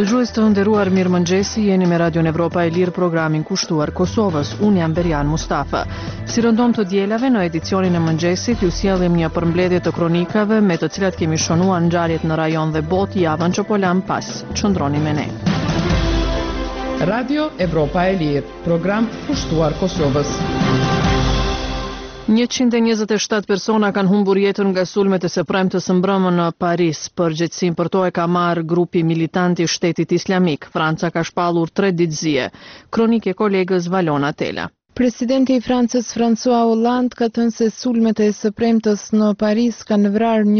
Dëgjues të nderuar, mirëmëngjesi, jeni me Radion Evropa e Lirë, programin kushtuar Kosovës. Unë jam Berian Mustafa. Si rëndom të dielave, në edicionin e mëngjesit ju sjellim një përmbledhje të kronikave me të cilat kemi shënuar ngjarjet në rajon dhe botë javën që po lan pas. Qëndroni me ne. Radio Evropa e Lirë, program kushtuar Kosovës. 127 persona kanë humbur jetën nga sulmet e së premtes së mbrëmën në Paris. Përgjegjësinë për to e ka marrë grupi militant i Shtetit Islamik. Franca ka shpallur 3 ditëzie. Kronikë e kolegës Valona Tela. Presidenti i Francës François Hollande ka thënë se sulmet e së premtes në Paris kanë vrarë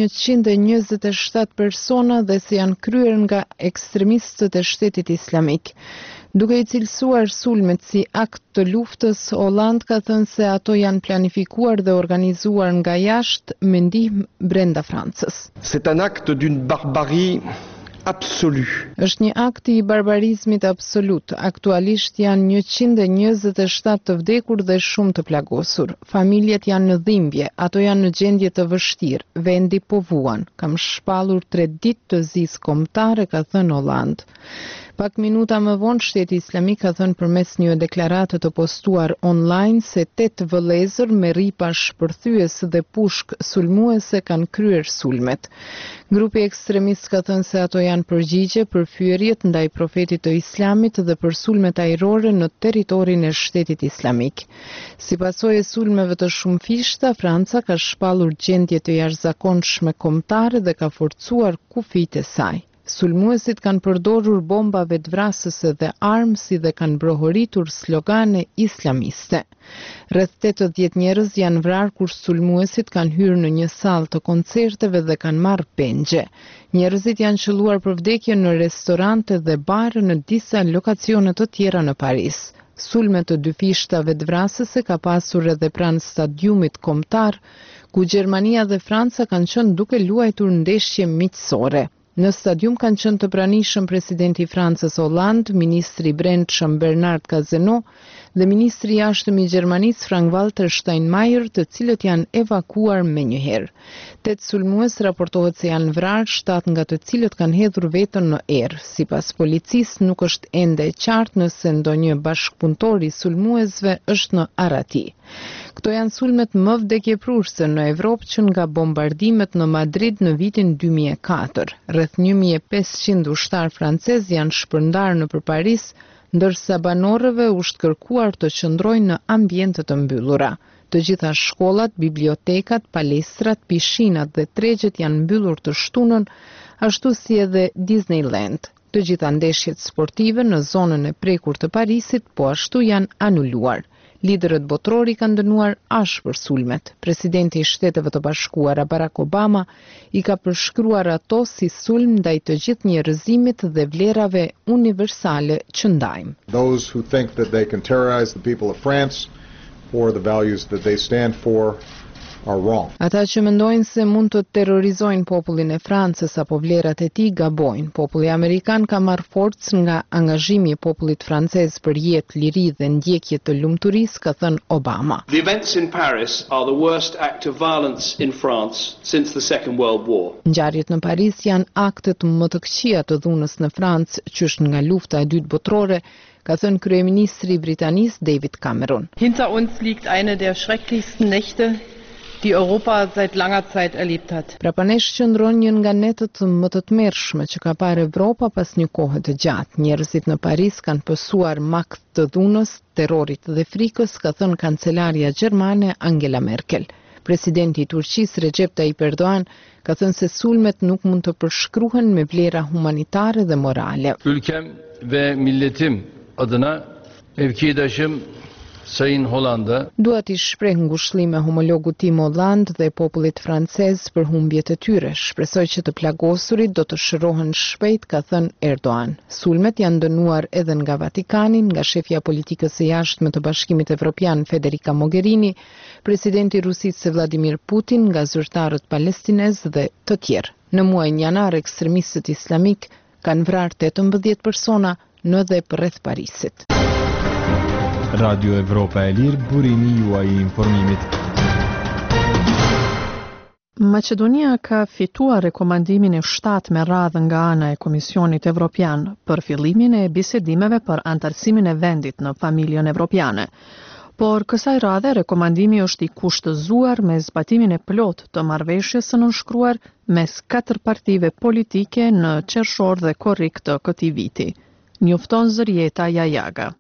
127 persona dhe se janë kryer nga ekstremistët e Shtetit Islamik. Duke i cilësuar sulmet si akt të luftës, Hollande ka thënë se ato janë planifikuar dhe organizuar nga jashtë me ndihmë brenda Francës. C'est un acte d'une barbarie absolue. Është një akt i barbarizmit absolut. Aktualisht janë 127 të vdekur dhe shumë të plagosur. Familjet janë në dhimbje, ato janë në gjendje të vështirë. Vendi po vuan. Kam shpallur 3 ditë të zisë kombëtare, ka thënë Hollande. Pak minuta më vonë, Shteti Islamik ka thënë përmes një deklarate të postuar online se 8 vëllezër me rripa shpërthyes dhe pushkë sulmuese kanë kryer sulmet. Grupi ekstremist ka thënë se ato janë përgjigje për fyerjet ndaj profetit të Islamit dhe për sulmet ajrore në territorin e Shtetit Islamik. Si pasojë e sulmeve të shumëfishta, Franca ka shpallur gjendje të jashtëzakonshme kombëtare dhe ka forcuar kufijtë e saj. Sulmuesit kanë përdorur bomba vetvrasëse dhe armë si dhe kanë brohoritur slogane islamiste. Rreth 80 njerëz janë vrarë kur sulmuesit kanë hyrë në një sallë të koncerteve dhe kanë marrë pengje. Njerëzit janë qelluar për vdekje në restorante dhe bare në disa lokacione të tjera në Paris. Sulme të dyfishtave vetvrasëse ka pasur edhe pranë stadiumit kombëtar, ku Gjermania dhe Franca kanë qenë duke luajtur ndeshje miqësore. Në stadium kanë qenë të pranishëm presidenti i Francës Hollande, ministri i brendshëm Bernard Cazeneuve dhe ministri i jashtëm i Gjermanisë Frank-Walter Steinmeier, të cilët janë evakuar menjëherë. 8 sulmues raportohet se janë vrarë, 7 nga të cilët kanë hedhur veten në erë. Sipas policisë, nuk është ende e qartë nëse ndonjë bashkëpunëtor i sulmuesve është në arrati. Këto janë sulmet më vdekjeprurse në Evropë që nga bombardimet në Madrid në vitin 2004. Rreth 1500 ushtar francez janë shpërndarë nëpër Paris, ndërsa banorëve u është kërkuar të qëndrojnë në ambiente të mbyllura. Të gjitha shkollat, bibliotekat, palestrat, pishinat dhe tregjet janë mbyllur të shtunën, ashtu si edhe Disneyland. Të gjitha ndeshjet sportive në zonën e prekur të Parisit po ashtu janë anuluar. Liderët botrori kanë dënuar ashpër sulmet. Presidenti i Shteteve të Bashkuara Barack Obama i ka përshkruar ato si sulm ndaj të gjithë njerëzimit dhe vlerave universale që ndajmë. Those who think that they can terrorize the people of France for the values that they stand for are wrong. Ata që mendojnë se mund të terrorizojnë popullin e Francës apo vlerat e tij gabojnë. Populli amerikan ka marrë forcë nga angazhimi i popullit francez për jetë, liri dhe ndjekje të lumturisë, ka thënë Obama. The events in Paris are the worst act of violence in France since the Second World War. Ngjarjet në Paris janë aktet më të këqija të dhunës në Francë, qysh nga lufta e dytë botërore, ka thënë kryeministri britanis David Cameron. Hinter uns liegt eine der schrecklichsten Nächte die Europa seit langer Zeit erlebt hat. Prapo nesh qëndron një nga netët më të tmerrshme që ka parë Evropa pas një kohe të gjatë. Njerëzit në Paris kanë pësuar makt të dhunës, terrorit dhe frikës, ka thënë kancelarja gjermane Angela Merkel. Presidenti i Turqisë Recep Tayyip Erdogan ka thënë se sulmet nuk mund të përshkruhen me vlera humanitare dhe morale. Ülkem ve milletim adına mevkidaşım Sayın Hollande. Dua t'i shpreh ngushëllime homologut tim Holland dhe popullit francez për humbjet e tyre. Shpresoj që të plagosurit do të shërohen shpejt, ka thënë Erdogan. Sulmet janë dënuar edhe nga Vatikani, nga shefja politikës së jashtme të Bashkimit Evropian Federica Mogherini, presidenti i Rusisë Vladimir Putin, nga zyrtarët palestinez dhe të tjerë. Në muajin janar, ekstremistët islamik kanë vrarë 18 persona në dhe përreth Parisit. Radio Evropa e Lirë, burimi juaj i informimit. Maqedonia ka fituar rekomandimin e 7 me radhë nga ana e Komisionit Evropian për fillimin e bisedimeve për antarësimin e vendit në familjen evropiane. Por kësaj radhe rekomandimi është i kushtëzuar me zbatimin e plot të marrëveshjes së nënshkruar mes 4 partive politike në qershor dhe korrik të këtij viti. Njofton Zërieta Jajaga.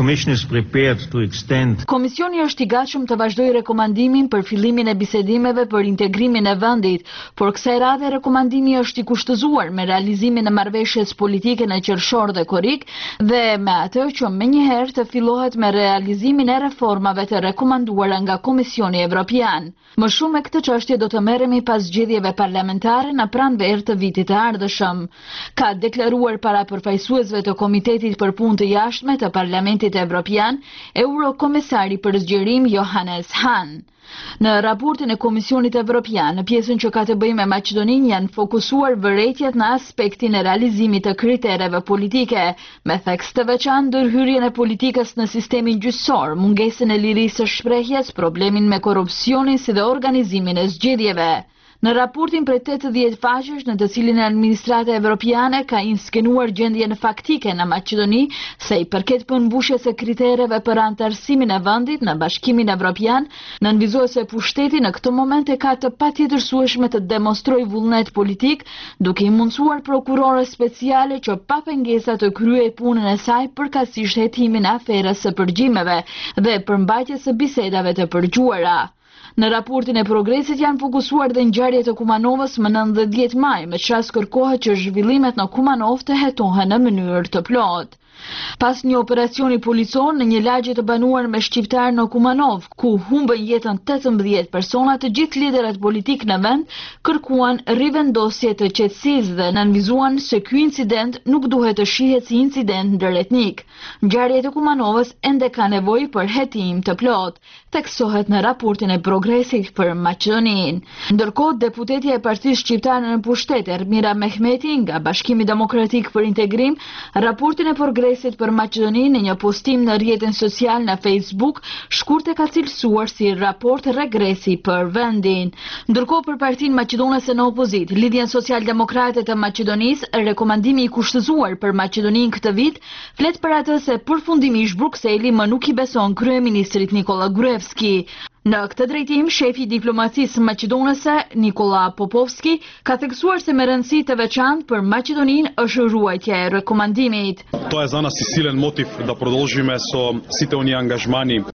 Komisioni është i gatshëm të vazhdojë rekomandimin për fillimin e bisedimeve për integrimin e vendit, por kësaj radhe rekomandimi është i kushtëzuar me realizimin e marrëveshjes politike në qershor dhe korrik dhe me atë që menjëherë të fillohet me realizimin e reformave të rekomanduara nga Komisioni Evropian. Më shumë me këtë çështje do të merremi pas zgjedhjeve parlamentare në pranverë të vitit të ardhshëm. Ka deklaruar para përfaqësuesve të Komitetit për Punë të Jashtme të Parlamentit Evropian, Eurokomesari për zgjerim Johannes Hahn. Në raportin e Komisionit Evropian, në pjesën që ka të bëjë me Maqedoninë janë fokusuar vërejtjet në aspektin e realizimit të kritereve politike, me theks të veçantë ndërhyrjen e politikës në sistemin gjyqësor, mungesën e lirisë së shprehjes, problemin me korrupsionin si dhe organizimin e zgjedhjeve. Në raportin prej 80 faqesh në të cilin administrata evropiane ka inskenuar gjendjen faktike në Maqedoni se i përket përmbushjes së kritereve për antarësimin e vendit në Bashkimin Evropian, nënvizohet se pushteti në këtë moment e ka të patjetërsueshme të demonstrojë vullnet politik, duke i mundsuar prokurorës speciale që pa pengesa të kryej punën e saj përkatësisht hetimin e aferës së përgjimeve dhe përmbajtjes së bisedave të përgjuara. Në raportin e progresit janë fokusuar dhe ngjarjet e Kumanovës më 19 maj, me çast kërkohet që zhvillimet në Kumanov të hetohen në mënyrë të plotë. Pas një operacioni policor në një lagje të banuar me shqiptar në Kumanov, ku humbën jetën 18 persona, të gjithë liderët politik në vend kërkuan rivendosje të qetësisë dhe nënvizuan se ky incident nuk duhet të shihet si incident ndëretnik. Ngjarjet e Kumanovës ende ka nevojë për hetim të plotë, theksohet në raportin e progresit për Maqedoninë. Ndërkohë, deputetja e Partisë Shqiptare në pushtet Ermira Mehmeti nga Bashkimi Demokratik për Integrim, raportin e progresit për Maqedoninë në një postim në rrjetin social në Facebook, shkurt e ka cilësuar si raport regresi për vendin. Ndërkohë, për Partinë Maqedonase në opozitë, Lidhjen Social-Demokrate të Maqedonisë, rekomandimi i kushtëzuar për Maqedoninë këtë vit flet për atë se përfundimisht Brukseli më nuk i beson kryeministrit Nikola Gruevski. Në këtë drejtim, shefi i diplomacisë maqedonase, Nikola Popovski, ka theksuar se me rëndësi të veçantë për Maqedoninë është ruajtja e rekomandimit. To je za nas i silen motiv da продолжиме со сите оние ангажмани